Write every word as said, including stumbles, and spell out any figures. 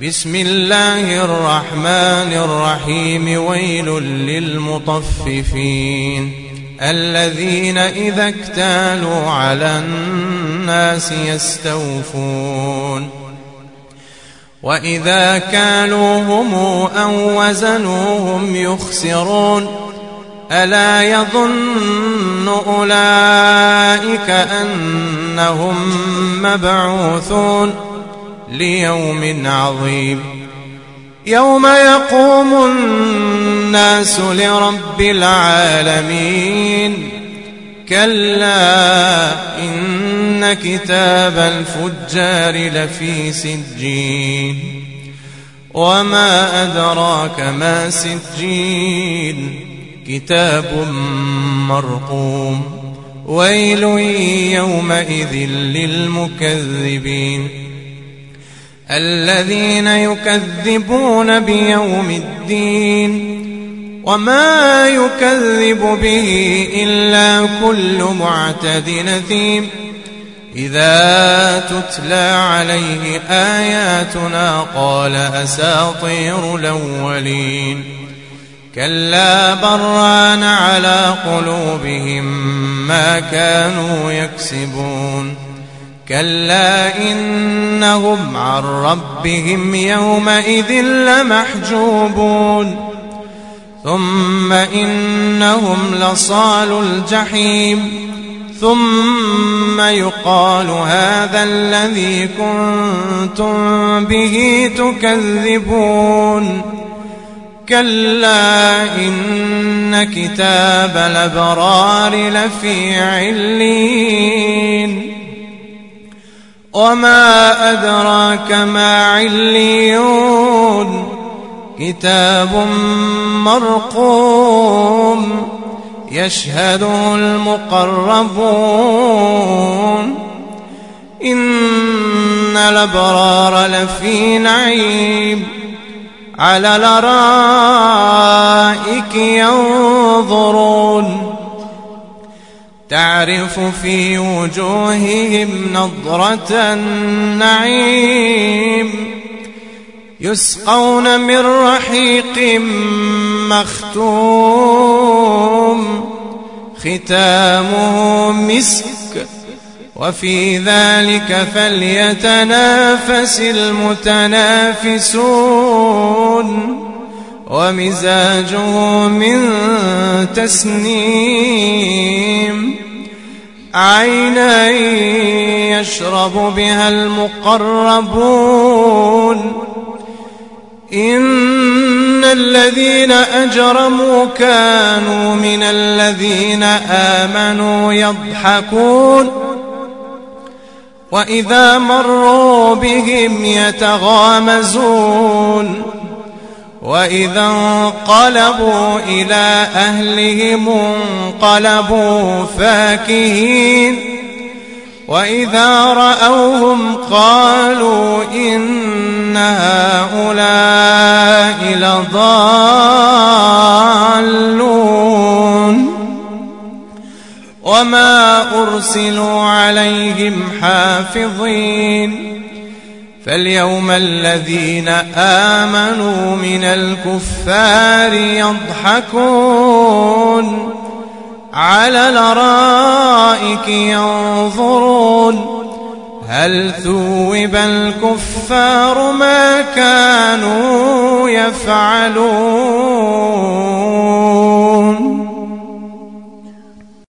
بسم الله الرحمن الرحيم ويل للمطففين الذين إذا اكتالوا على الناس يستوفون وإذا كالوهم أو وزنوهم يخسرون ألا يظن أولئك أنهم مبعوثون ليوم عظيم يوم يقوم الناس لرب العالمين كلا إن كتاب الفجار لفي سجين وما أدراك ما سجين كتاب مرقوم ويل يومئذ للمكذبين الذين يكذبون بيوم الدين وما يكذب به إلا كل معتد أثيم إذا تتلى عليه آياتنا قال أساطير الأولين كلا بران على قلوبهم ما كانوا يكسبون كلا إنهم عن ربهم يومئذ لمحجوبون ثم إنهم لصالوا الجحيم ثم يقال هذا الذي كنتم به تكذبون كلا إن كتاب الأبرار لفي علين وما أدراك ما عليون كتاب مرقوم يشهده المقربون إن الأبرار لفي نعيم على الأرائك ينظرون تعرف في وجوههم نضرة النعيم يسقون من رحيق مختوم ختامه مسك وفي ذلك فليتنافس المتنافسون ومزاجه من تسنيم عينا يشرب بها المقربون إن الذين أجرموا كانوا من الذين آمنوا يضحكون وإذا مروا بهم يتغامزون وإذا انقلبوا إلى أهلهم انقلبوا فاكهين وإذا رأوهم قالوا إن هؤلاء لضالون وما أرسلوا عليهم حافظين فاليوم الذين آمنوا من الكفار يضحكون على الأرائك ينظرون هل ثوب الكفار ما كانوا يفعلون